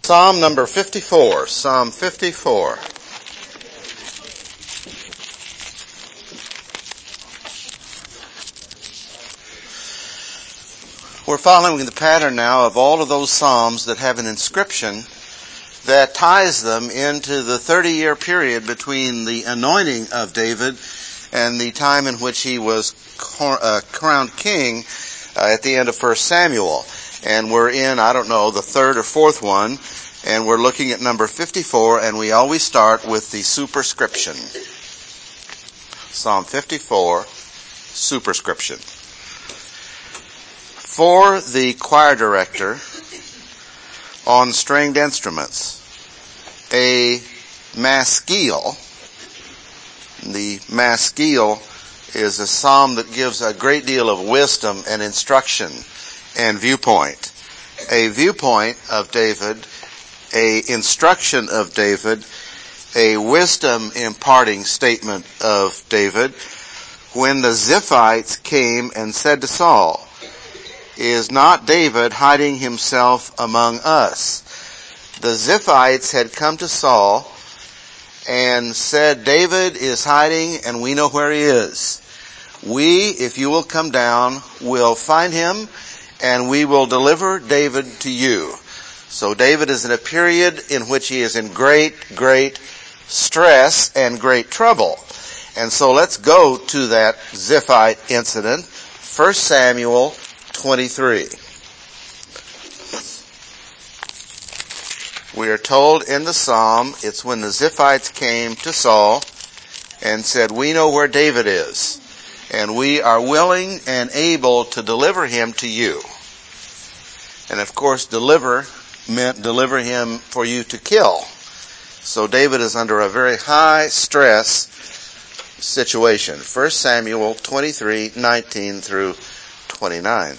Psalm number 54, Psalm 54. We're following the pattern now of all of those Psalms that have an inscription that ties them into the 30-year period between the anointing of David and the time in which he was crowned king at the end of 1 Samuel. And we're in, the third or fourth one, and we're looking at number 54, and we always start with the superscription. Psalm 54, superscription. For the choir director on stringed instruments, a maskil. The maskil is a psalm that gives a great deal of wisdom and instruction and viewpoint. A viewpoint of David, a instruction of David, a wisdom imparting statement of David. When the Ziphites came and said to Saul, "Is not David hiding himself among us?" The Ziphites had come to Saul and said, "David is hiding and we know where he is. We, if you will come down, will find him and we will deliver David to you." So David is in a period in which he is in great stress and great trouble. And so let's go to that Ziphite incident, 1 Samuel 23. We are told in the psalm, it's when the Ziphites came to Saul and said, "We know where David is, and we are willing and able to deliver him to you." And of course, deliver meant deliver him for you to kill. So David is under a very high stress situation. 1 Samuel 23, 19 through 29.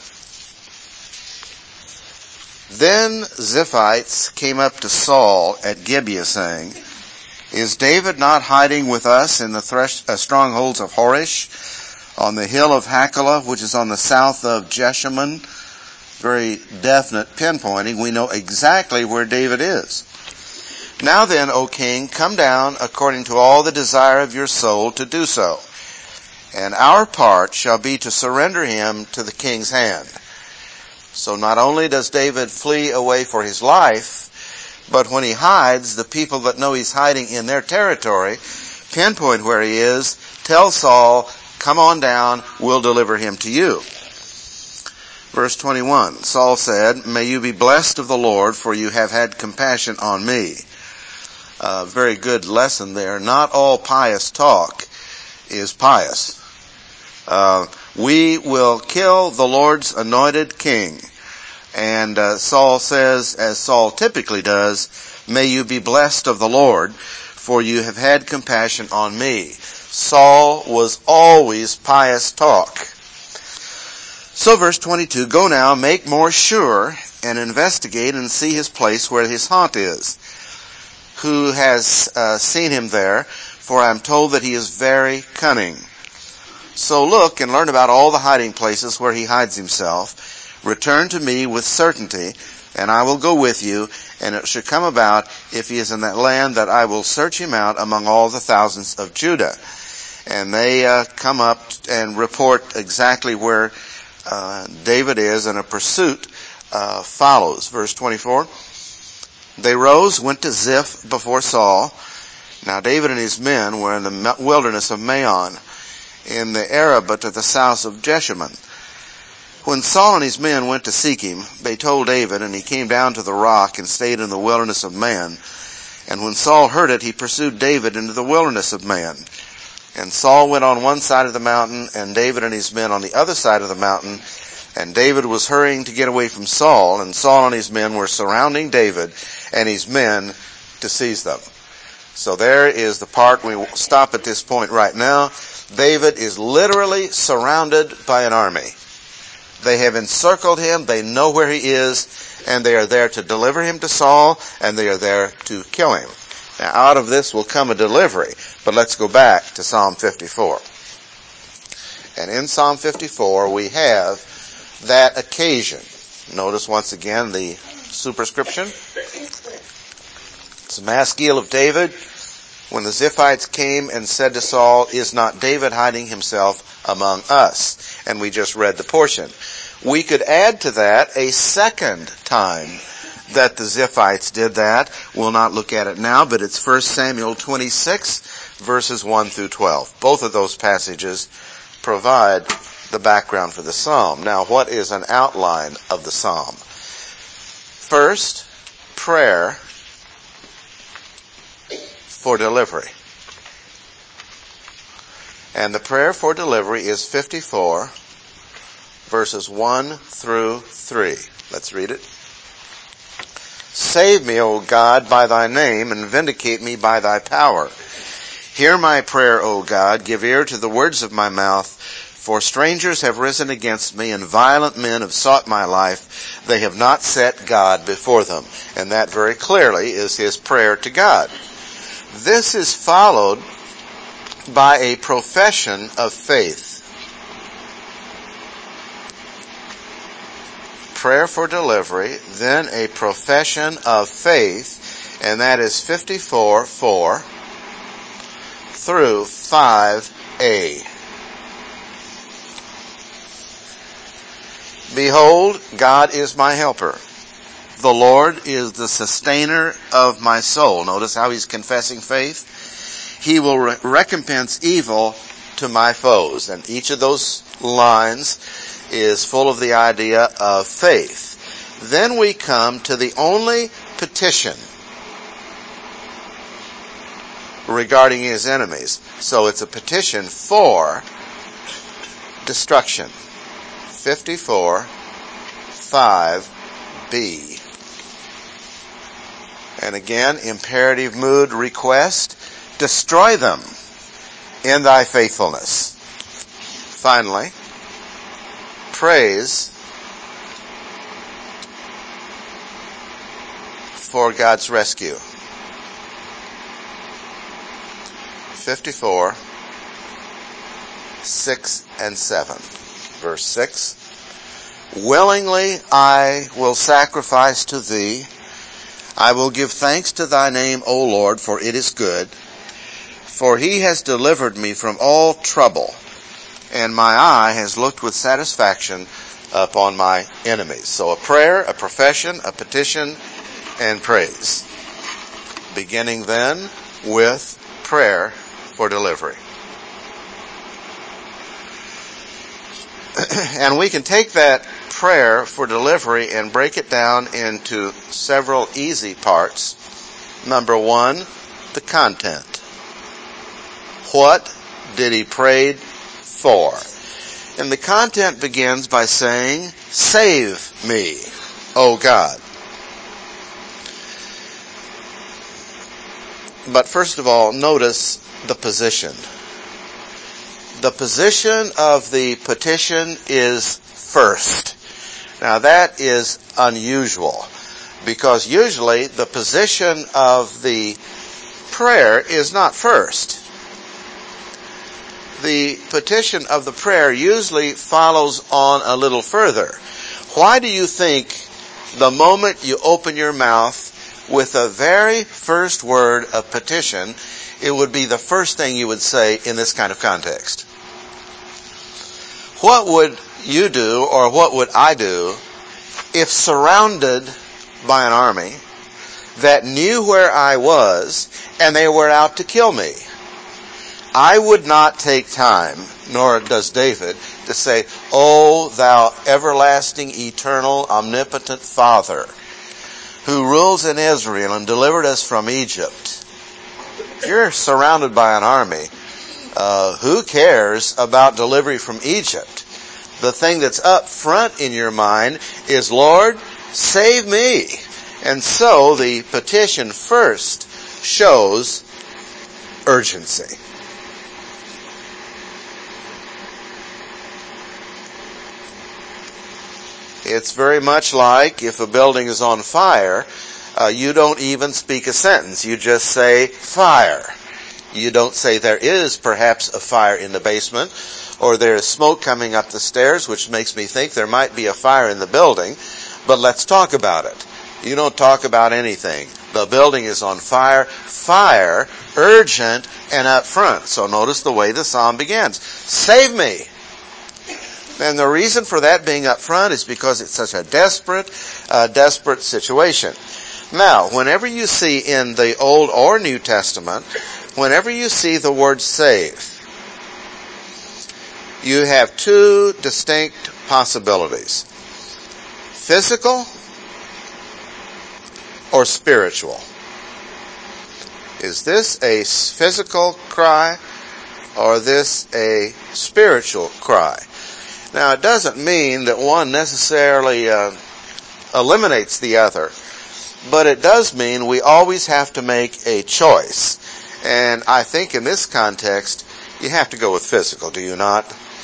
Then Ziphites came up to Saul at Gibeah, saying, "Is David not hiding with us in the strongholds of Horish, on the hill of Hachilah, which is on the south of Jeshimon?" Very definite pinpointing. We know exactly where David is. "Now then, O king, come down according to all the desire of your soul to do so. And our part shall be to surrender him to the king's hand." So not only does David flee away for his life, but when he hides, the people that know he's hiding in their territory pinpoint where he is, tell Saul, "Come on down, we'll deliver him to you." Verse 21, Saul said, "May you be blessed of the Lord, for you have had compassion on me." Very good lesson there. Not all pious talk is pious. We will kill the Lord's anointed king. And Saul says, as Saul typically does, "May you be blessed of the Lord, for you have had compassion on me." Saul was always pious talk. So verse 22, "Go now, make more sure, and investigate and see his place where his haunt is. Who has seen him there? For I am told that he is very cunning. So look and learn about all the hiding places where he hides himself. Return to me with certainty, and I will go with you, and it shall come about, if he is in that land, that I will search him out among all the thousands of Judah." And they come up and report exactly where David is, and a pursuit follows. Verse 24, "They rose, went to Ziph before Saul. Now David and his men were in the wilderness of Maon, in the Arabah to the south of Jeshimon. When Saul and his men went to seek him, they told David, and he came down to the rock and stayed in the wilderness of Man. And when Saul heard it, he pursued David into the wilderness of Man. And Saul went on one side of the mountain, and David and his men on the other side of the mountain. And David was hurrying to get away from Saul, and Saul and his men were surrounding David and his men to seize them." So there is the part. We will stop at this point right now. David is literally surrounded by an army. They have encircled him, they know where he is, and they are there to deliver him to Saul, and they are there to kill him. Now out of this will come a delivery, but let's go back to Psalm 54. And in Psalm 54 we have that occasion. Notice once again the superscription. It's a maskil of David. When the Ziphites came and said to Saul, "Is not David hiding himself among us?" And we just read the portion. We could add to that a second time that the Ziphites did that. We'll not look at it now, but it's 1 Samuel 26, verses 1 through 12. Both of those passages provide the background for the psalm. Now, what is an outline of the psalm? First, prayer for delivery. And the prayer for delivery is 54, verses 1 through 3. Let's read it. Save me, O God, by thy name, and vindicate me by thy power. Hear my prayer, O God. Give ear to the words of my mouth. For strangers have risen against me, and violent men have sought my life. They have not set God before them. And that very clearly is his prayer to God. This is followed by a profession of faith. Prayer for delivery, then a profession of faith, and that is 54:4 through 5a. Behold, God is my helper. The Lord is the sustainer of my soul. Notice how he's confessing faith. He will recompense evil to my foes. And each of those lines is full of the idea of faith. Then we come to the only petition regarding his enemies. So it's a petition for destruction. 54:5b. And again, imperative mood request, destroy them in thy faithfulness. Finally, praise for God's rescue. 54:6 and 7. Verse 6. Willingly I will sacrifice to thee. I will give thanks to thy name, O Lord, for it is good. For he has delivered me from all trouble, and my eye has looked with satisfaction upon my enemies. So a prayer, a profession, a petition, and praise. Beginning then with prayer for delivery. And we can take that prayer for delivery and break it down into several easy parts. Number one, the content. What did he pray for? And the content begins by saying, save me, O God. But first of all, notice the position. The position of the petition is first. Now that is unusual, because usually the position of the prayer is not first. The petition of the prayer usually follows on a little further. Why do you think the moment you open your mouth with the very first word of petition, it would be the first thing you would say in this kind of context? What would you do, or what would I do, if surrounded by an army that knew where I was and they were out to kill me? I would not take time, nor does David, to say, O thou everlasting, eternal, omnipotent Father, who rules in Israel and delivered us from Egypt. You're surrounded by an army. Who cares about delivery from Egypt? The thing that's up front in your mind is, Lord, save me. And so the petition first shows urgency. It's very much like if a building is on fire, you don't even speak a sentence. You just say, fire. You don't say there is perhaps a fire in the basement, or there is smoke coming up the stairs, which makes me think there might be a fire in the building. but let's talk about it. You don't talk about anything. The building is on fire. Fire, urgent, and up front. So notice the way the psalm begins. Save me. And the reason for that being up front is because it's such a desperate situation. Now, whenever you see in the Old or New Testament, whenever you see the word save, you have two distinct possibilities. Physical or spiritual. Is this a physical cry or is this a spiritual cry? Now, it doesn't mean that one necessarily eliminates the other, but it does mean we always have to make a choice. And I think in this context, you have to go with physical, do you not?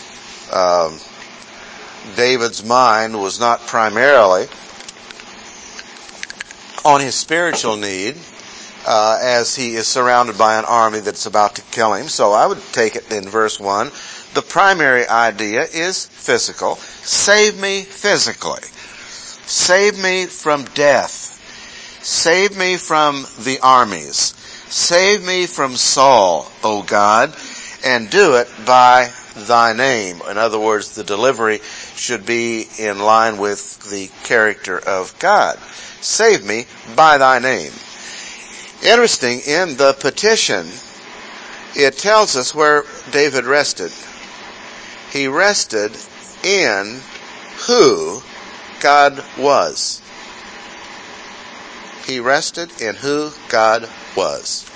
David's mind was not primarily on his spiritual need, as he is surrounded by an army that's about to kill him. So I would take it in verse 1. The primary idea is physical. Save me physically. Save me from death. Save me from the armies. Save me from Saul, O God, and do it by thy name. In other words, the delivery should be in line with the character of God. Save me by thy name. Interesting, in the petition, it tells us where David rested. He rested in who God was. He rested in who God was.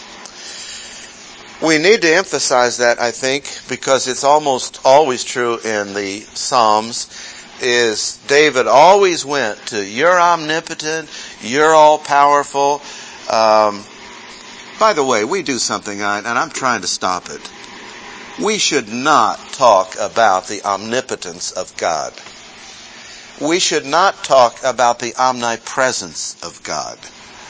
We need to emphasize that, I think, because it's almost always true in the Psalms, is David always went to, you're omnipotent, you're all-powerful. By the way, we do something, and I'm trying to stop it. We should not talk about the omnipotence of God. We should not talk about the omnipresence of God.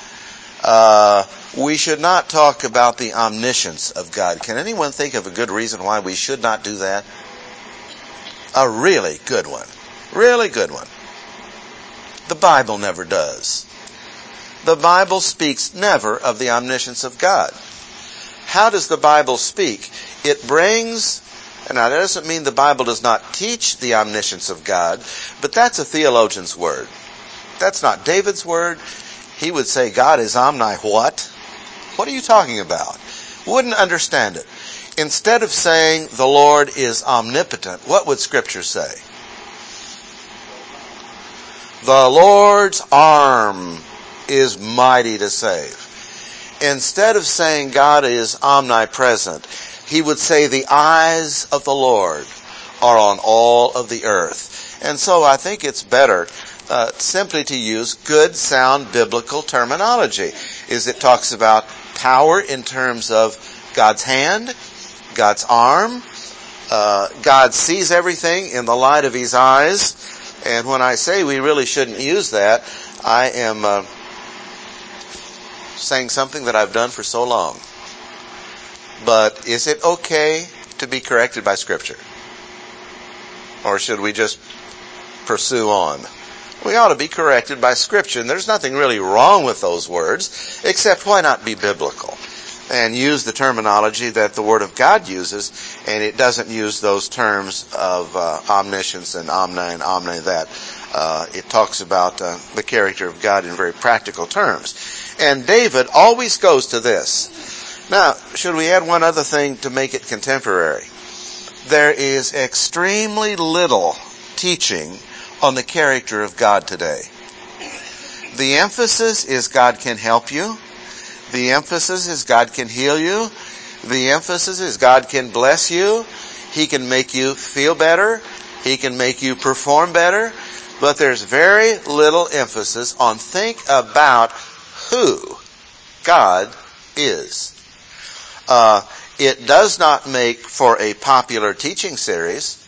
We should not talk about the omniscience of God. Can anyone think of a good reason why we should not do that? A really good one. Really good one. The Bible never does. The Bible speaks never of the omniscience of God. How does the Bible speak? It brings, and now that doesn't mean the Bible does not teach the omniscience of God, but that's a theologian's word. That's not David's word. He would say God is omni what? What are you talking about? Wouldn't understand it. Instead of saying the Lord is omnipotent, what would Scripture say? The Lord's arm is mighty to save. Instead of saying God is omnipresent, he would say the eyes of the Lord are on all of the earth. And so I think it's better simply to use good, sound, biblical terminology. It talks about power in terms of God's hand, God's arm. God sees everything in the light of his eyes. And when I say we really shouldn't use that, I am saying something that I've done for so long. But is it okay to be corrected by Scripture? Or should we just pursue on? We ought to be corrected by Scripture. And there's nothing really wrong with those words, except why not be biblical? And use the terminology that the Word of God uses, and it doesn't use those terms of omniscience and omni that. It talks about the character of God in very practical terms. And David always goes to this. Now, should we add one other thing to make it contemporary? There is extremely little teaching on the character of God today. The emphasis is God can help you. The emphasis is God can heal you. The emphasis is God can bless you. He can make you feel better. He can make you perform better. But there's very little emphasis on think about who God is. It does not make for a popular teaching series.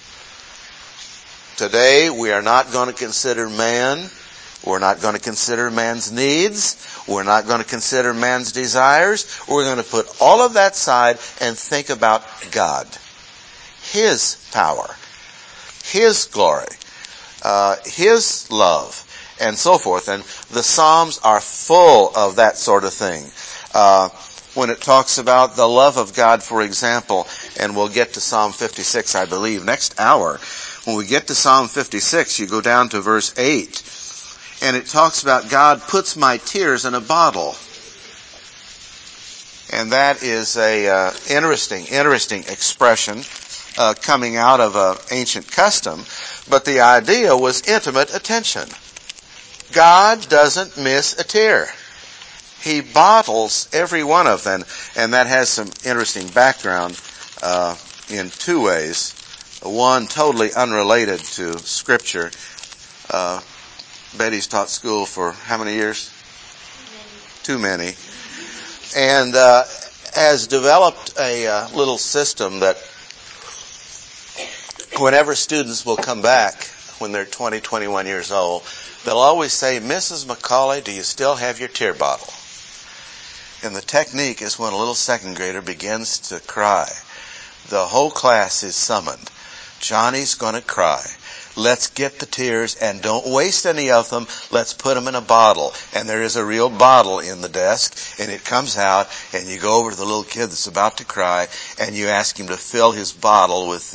Today we are not going to consider man. We're not going to consider man's needs. We're not going to consider man's desires. We're going to put all of that aside and think about God. His power. His glory. His love, and so forth. And the Psalms are full of that sort of thing. When it talks about the love of God, for example, and we'll get to Psalm 56, I believe, next hour. When we get to Psalm 56, you go down to verse 8, and it talks about God puts my tears in a bottle. And that is a interesting expression coming out of an ancient custom. But the idea was intimate attention. God doesn't miss a tear. He bottles every one of them. And that has some interesting background in two ways. One, totally unrelated to Scripture. Betty's taught school for how many years? Too many. And has developed a little system that whenever students will come back when they're 20, 21 years old, they'll always say, Mrs. McCauley, do you still have your tear bottle? And the technique is when a little second grader begins to cry, the whole class is summoned. Johnny's going to cry. Let's get the tears and don't waste any of them. Let's put them in a bottle. And there is a real bottle in the desk, and it comes out, and you go over to the little kid that's about to cry, and you ask him to fill his bottle with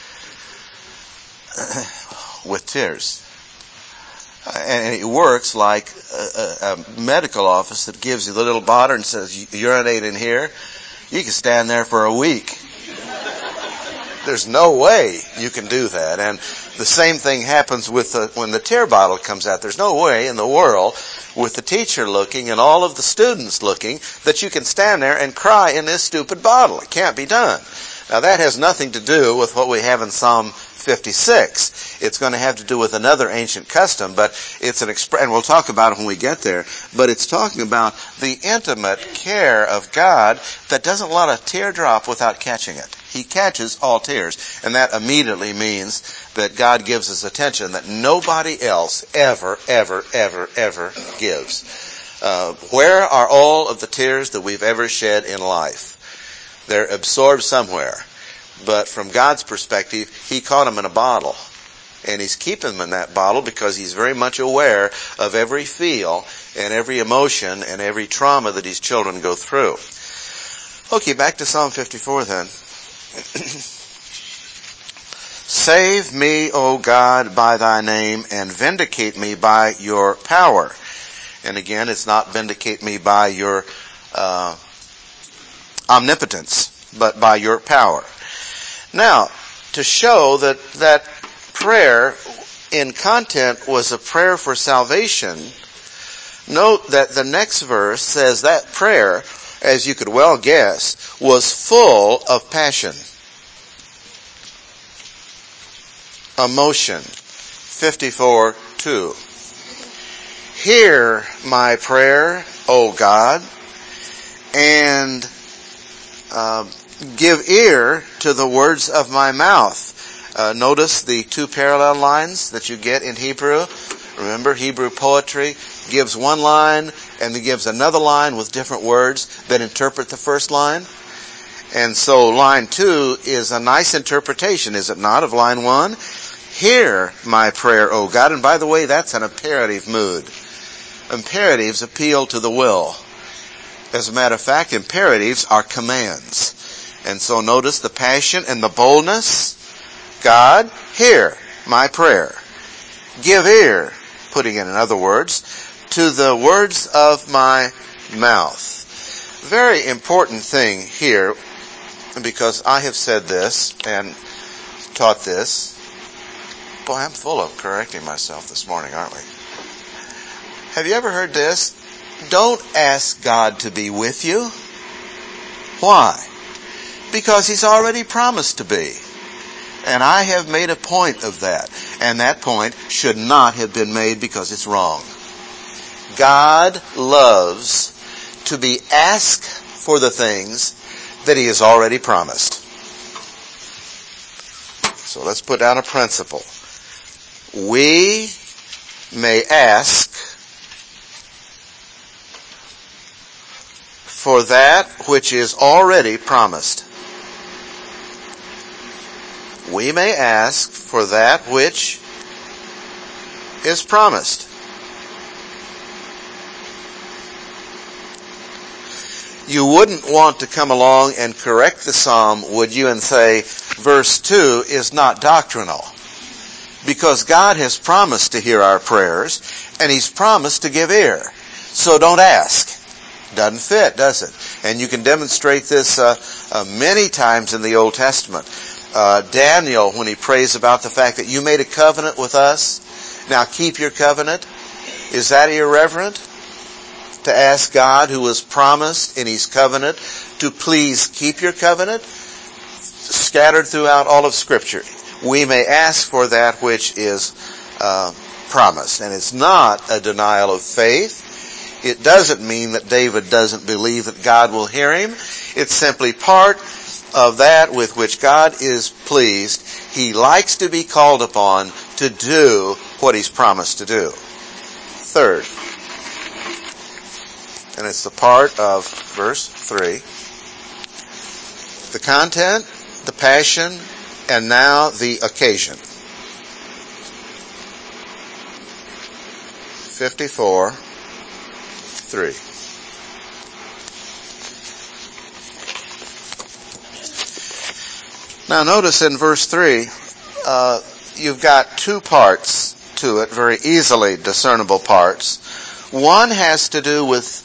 tears. And it works like a medical office that gives you the little bottle and says, urinate in here. You can stand there for a week. There's no way you can do that. And the same thing happens with when the tear bottle comes out. There's no way in the world, with the teacher looking and all of the students looking, that you can stand there and cry in this stupid bottle. It can't be done. Now that has nothing to do with what we have in Psalm 56. It's going to have to do with another ancient custom, but it's and we'll talk about it when we get there, but it's talking about the intimate care of God that doesn't let a tear drop without catching it. He catches all tears, and that immediately means that God gives us attention that nobody else ever gives. Where are all of the tears that we've ever shed in life? They're absorbed somewhere. But from God's perspective, He caught them in a bottle. And He's keeping them in that bottle because He's very much aware of every feel and every emotion and every trauma that His children go through. Okay, back to Psalm 54 then. Save me, O God, by Thy name, and vindicate me by Your power. And again, it's not vindicate me by Your omnipotence, but by Your power. Now, to show that prayer in content was a prayer for salvation, note that the next verse says that prayer, as you could well guess, was full of passion, emotion. 54:2. Hear my prayer, O God, and give ear to the words of my mouth. Notice the two parallel lines that you get in Hebrew. Remember, Hebrew poetry gives one line and then gives another line with different words that interpret the first line. And so line 2 is a nice interpretation, is it not, of line 1? Hear my prayer, O God. And by the way, that's an imperative mood. Imperatives appeal to the will. As a matter of fact, imperatives are commands. And so notice the passion and the boldness. God, hear my prayer. Give ear, putting it in other words, to the words of my mouth. Very important thing here, because I have said this and taught this. Boy, I'm full of correcting myself this morning, aren't we? Have you ever heard this? Don't ask God to be with you. Why? Because He's already promised to be. And I have made a point of that. And that point should not have been made because it's wrong. God loves to be asked for the things that He has already promised. So let's put down a principle. We may ask for that which is already promised. We may ask for that which is promised. You wouldn't want to come along and correct the psalm, would you, and say, verse 2 is not doctrinal. Because God has promised to hear our prayers, and He's promised to give ear. So don't ask. Doesn't fit, does it? And you can demonstrate this many times in the Old Testament. Daniel, when he prays about the fact that you made a covenant with us, now keep your covenant. Is that irreverent? To ask God, who was promised in His covenant, to please keep your covenant? Scattered throughout all of Scripture. We may ask for that which is promised. And it's not a denial of faith. It doesn't mean that David doesn't believe that God will hear him. It's simply part of that with which God is pleased. He likes to be called upon to do what He's promised to do. Third, and it's the part of verse 3, the content, the passion, and now the occasion. 54:3. Now notice in verse 3, you've got two parts to it, very easily discernible parts. One has to do with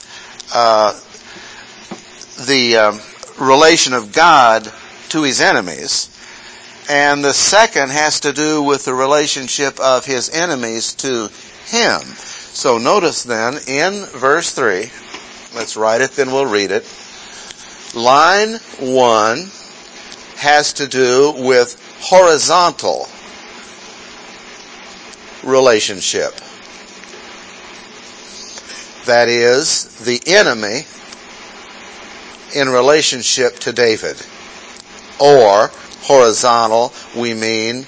the relation of God to His enemies, and the second has to do with the relationship of His enemies to Him. So notice then in verse 3, let's write it, then we'll read it. Line 1 has to do with horizontal relationship. That is, the enemy in relationship to David. Or, horizontal, we mean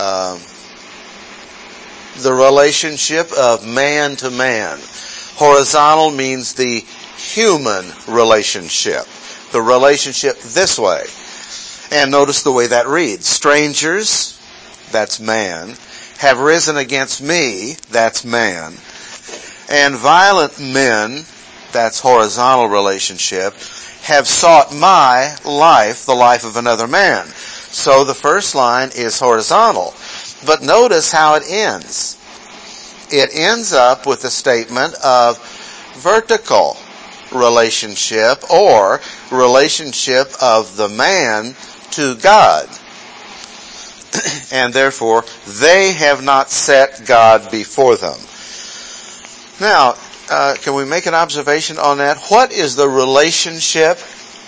the relationship of man to man. Horizontal means the human relationship. The relationship this way. And notice the way that reads. Strangers, that's man, have risen against me, that's man. And violent men, that's horizontal relationship, have sought my life, the life of another man. So the first line is horizontal. But notice how it ends. It ends up with a statement of vertical relationship, or relationship of the man to God. And therefore, they have not set God before them. Now, can we make an observation on that? What is the relationship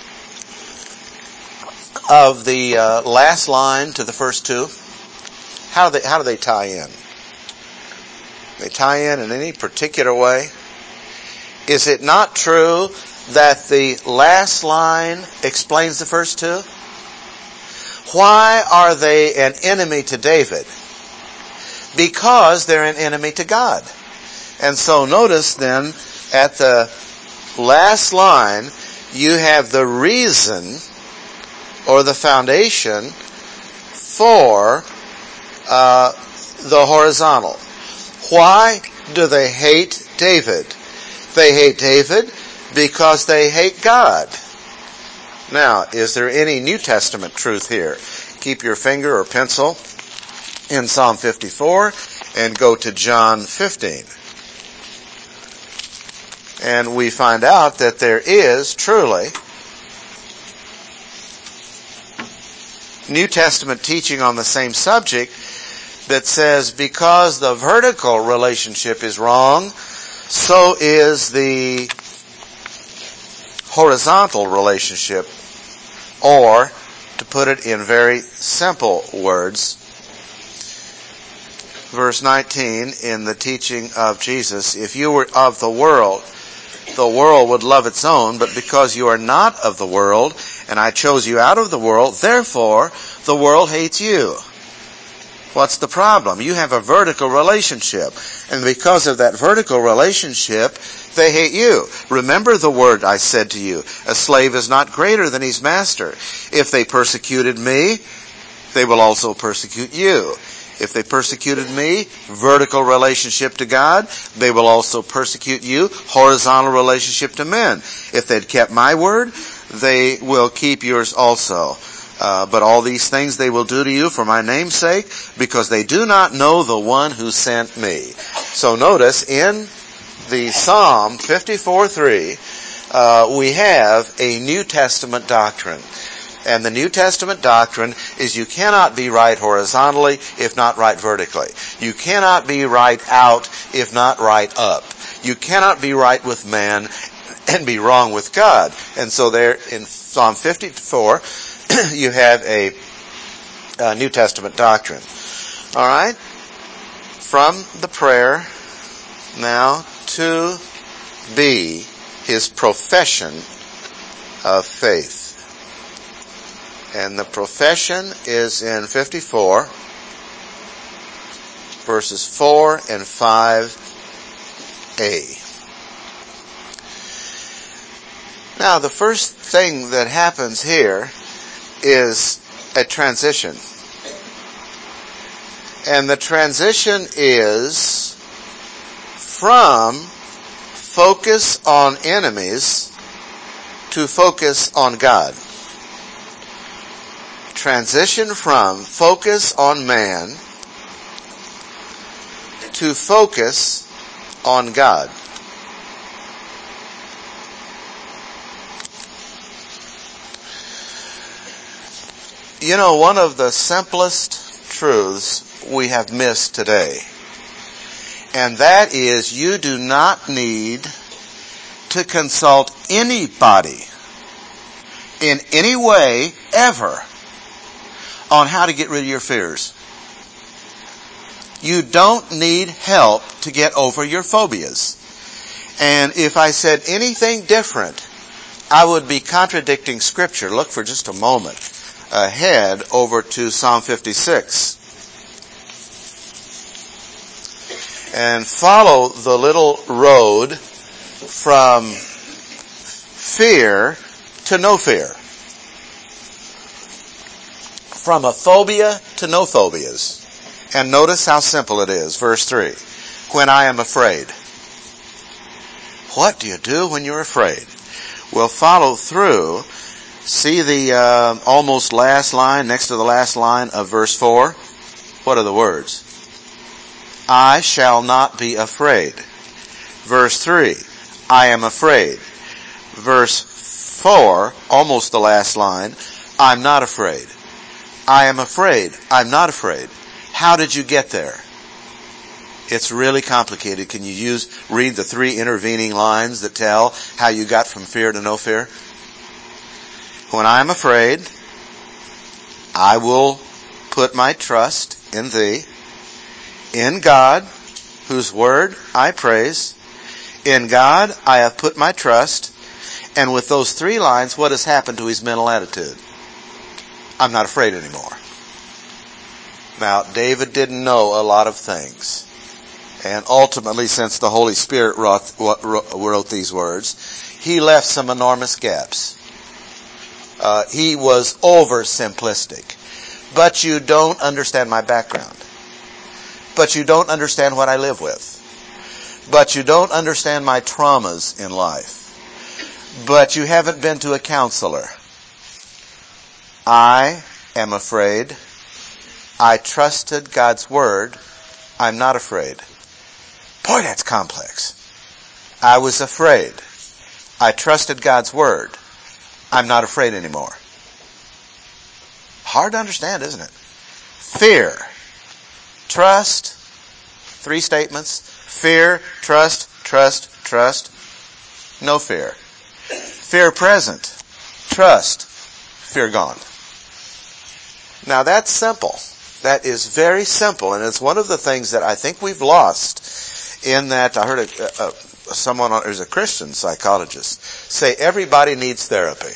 of the last line to the first two? How do they tie in? They tie in any particular way? Is it not true that the last line explains the first two? Why are they an enemy to David? Because they're an enemy to God. And so notice then, at the last line, you have the reason or the foundation for the horizontal. Why do they hate David? They hate David because they hate God. Now, is there any New Testament truth here? Keep your finger or pencil in Psalm 54 and go to John 15. And we find out that there is truly New Testament teaching on the same subject that says because the vertical relationship is wrong, so is the horizontal relationship. Or, to put it in very simple words, verse 19 in the teaching of Jesus, if you were of the world would love its own, but because you are not of the world, and I chose you out of the world, therefore the world hates you. What's the problem? You have a vertical relationship, and because of that vertical relationship, they hate you. Remember the word I said to you, a slave is not greater than his master. If they persecuted me, they will also persecute you. If they persecuted me, vertical relationship to God, they will also persecute you, horizontal relationship to men. If they'd kept my word, they will keep yours also. But all these things they will do to you for my name's sake, because they do not know the one who sent me. So notice in the Psalm 54:3, we have a New Testament doctrine. And the New Testament doctrine is you cannot be right horizontally if not right vertically. You cannot be right out if not right up. You cannot be right with man and be wrong with God. And so there in Psalm 54, you have a New Testament doctrine. All right? From the prayer now to be his profession of faith. And the profession is in 54, verses 4 and 5a. Now, the first thing that happens here is a transition. And the transition is from focus on enemies to focus on God. Transition from focus on man to focus on God. You know, one of the simplest truths we have missed today, and that is you do not need to consult anybody in any way ever on how to get rid of your fears. You don't need help to get over your phobias. And if I said anything different, I would be contradicting Scripture. Look for just a moment ahead over to Psalm 56. And follow the little road from fear to no fear. From a phobia to no phobias. And notice how simple it is. Verse 3. When I am afraid. What do you do when you're afraid? Well, follow through. See the almost last line, next to the last line of verse 4? What are the words? I shall not be afraid. Verse 3. I am afraid. Verse 4, almost the last line. I'm not afraid. I am afraid. I'm not afraid. How did you get there? It's really complicated. Can you read the 3 intervening lines that tell how you got from fear to no fear? When I am afraid, I will put my trust in thee, in God, whose word I praise. In God I have put my trust. And with those 3 lines, what has happened to his mental attitude? I'm not afraid anymore. Now, David didn't know a lot of things. And ultimately, since the Holy Spirit wrote these words, he left some enormous gaps. He was oversimplistic. But you don't understand my background. But you don't understand what I live with. But you don't understand my traumas in life. But you haven't been to a counselor. I am afraid. I trusted God's word. I'm not afraid. Boy, that's complex. I was afraid. I trusted God's word. I'm not afraid anymore. Hard to understand, isn't it? Fear. Trust. 3 statements. Fear, trust, trust, trust. No fear. Fear present. Trust. Fear gone. Now that's simple. That is very simple, and it's one of the things that I think we've lost in that I heard someone who's a Christian psychologist say everybody needs therapy.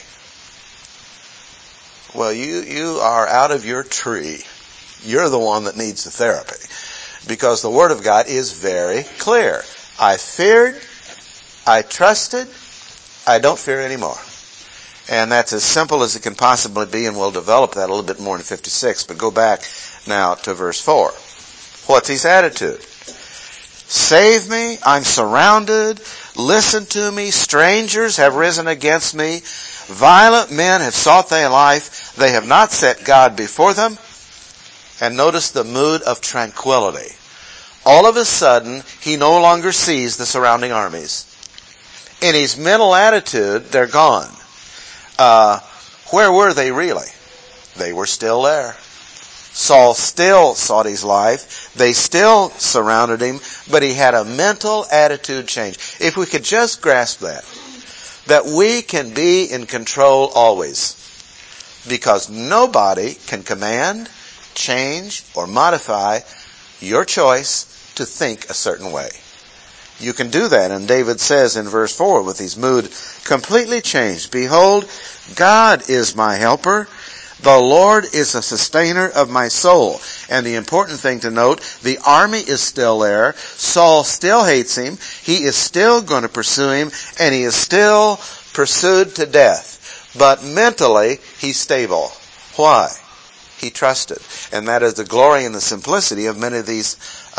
Well, you are out of your tree. You're the one that needs the therapy. Because the Word of God is very clear. I feared, I trusted, I don't fear anymore. And that's as simple as it can possibly be, and we'll develop that a little bit more in 56. But go back now to verse 4. What's his attitude? Save me, I'm surrounded. Listen to me, strangers have risen against me. Violent men have sought their life. They have not set God before them. And notice the mood of tranquility. All of a sudden, he no longer sees the surrounding armies. In his mental attitude, they're gone. Where were they really? They were still there. Saul still sought his life. They still surrounded him, but he had a mental attitude change. If we could just grasp that we can be in control always, because nobody can command, change, or modify your choice to think a certain way. You can do that, and David says in verse 4, with his mood completely changed, Behold, God is my helper. The Lord is the sustainer of my soul. And the important thing to note, the army is still there. Saul still hates him. He is still going to pursue him, and he is still pursued to death. But mentally, he's stable. Why? He trusted. And that is the glory and the simplicity of many of these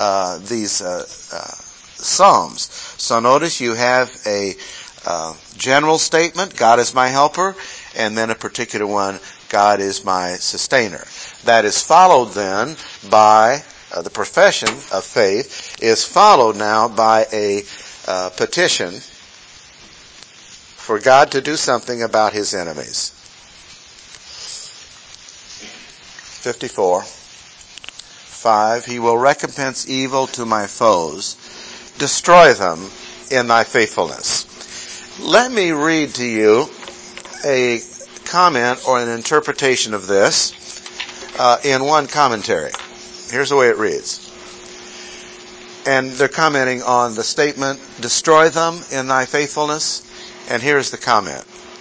Psalms. So notice you have a general statement, God is my helper, and then a particular one, God is my sustainer. That is followed then by the profession of faith is followed now by a petition for God to do something about his enemies. 54:5, He will recompense evil to my foes, destroy them in thy faithfulness. Let me read to you a comment or an interpretation of this in one commentary. Here's the way it reads. And they're commenting on the statement, destroy them in thy faithfulness. And here's the comment.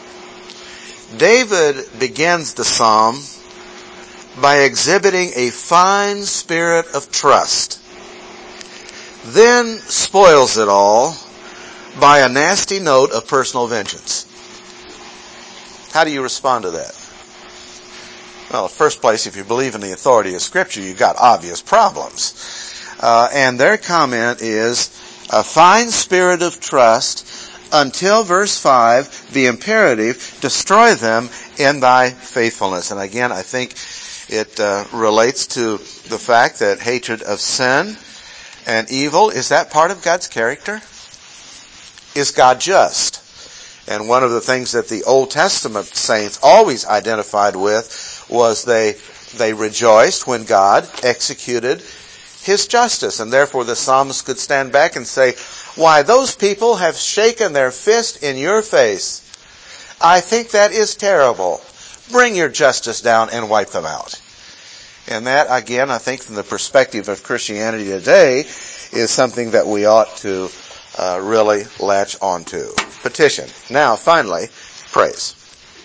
David begins the psalm by exhibiting a fine spirit of trust, then spoils it all by a nasty note of personal vengeance. How do you respond to that? Well, first place, if you believe in the authority of Scripture, you've got obvious problems. And their comment is a fine spirit of trust until verse 5, the imperative, destroy them in thy faithfulness. And again, I think it relates to the fact that hatred of sin and evil, is that part of God's character? Is God just? And one of the things that the Old Testament saints always identified with was they rejoiced when God executed his justice. And therefore the psalmist could stand back and say, why, those people have shaken their fist in your face. I think that is terrible. Bring your justice down and wipe them out. And that, again, I think from the perspective of Christianity today, is something that we ought to really latch onto. Petition. Now, finally, praise.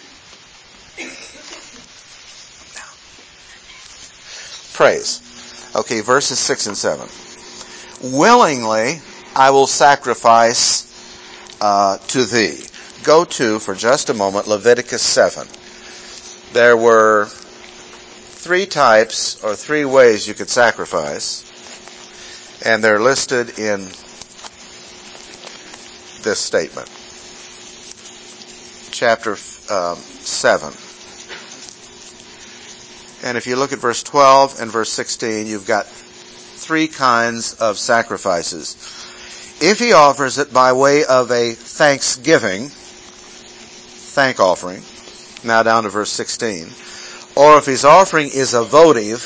Praise. Okay, verses 6 and 7. Willingly I will sacrifice to thee. Go to, for just a moment, Leviticus 7. There were three types or three ways you could sacrifice, and they're listed in this statement. Chapter 7. And if you look at verse 12 and verse 16, you've got three kinds of sacrifices. If he offers it by way of a thanksgiving, thank offering, now down to verse 16, or if his offering is a votive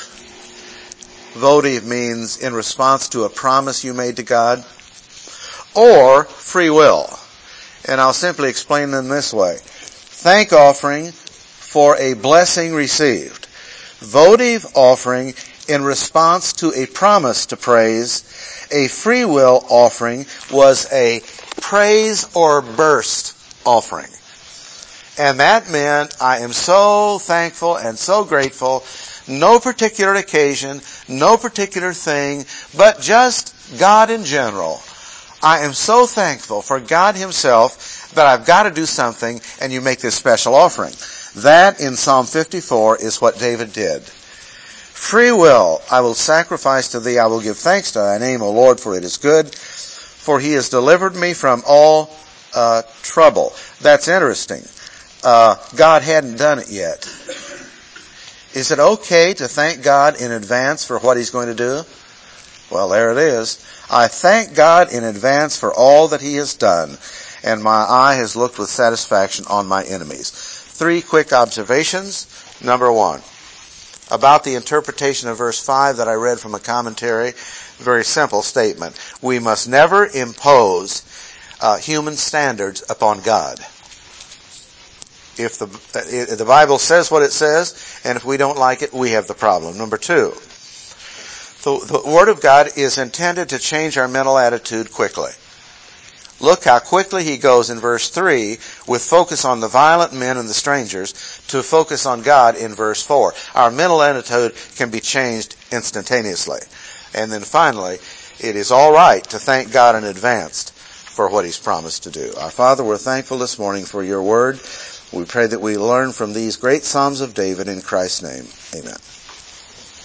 means in response to a promise you made to God, or free will. And I'll simply explain them this way. Thank offering for a blessing received. Votive offering in response to a promise to praise. A free will offering was a praise or burst offering. And that meant, I am so thankful and so grateful, no particular occasion, no particular thing, but just God in general. I am so thankful for God himself that I've got to do something, and you make this special offering. That in Psalm 54 is what David did. Free will, I will sacrifice to thee, I will give thanks to thy name, O Lord, for it is good, for he has delivered me from all trouble. That's interesting. God hadn't done it yet. Is it okay to thank God in advance for what he's going to do? Well, there it is. I thank God in advance for all that he has done, and my eye has looked with satisfaction on my enemies. 3 quick observations. Number 1, about the interpretation of verse 5 that I read from a commentary. Very simple statement. We must never impose human standards upon God. If the Bible says what it says, and if we don't like it, we have the problem. Number 2, the Word of God is intended to change our mental attitude quickly. Look how quickly he goes in verse 3 with focus on the violent men and the strangers to focus on God in verse 4. Our mental attitude can be changed instantaneously. And then finally, it is all right to thank God in advance for what he's promised to do. Our Father, we're thankful this morning for your word. We pray that we learn from these great Psalms of David in Christ's name. Amen.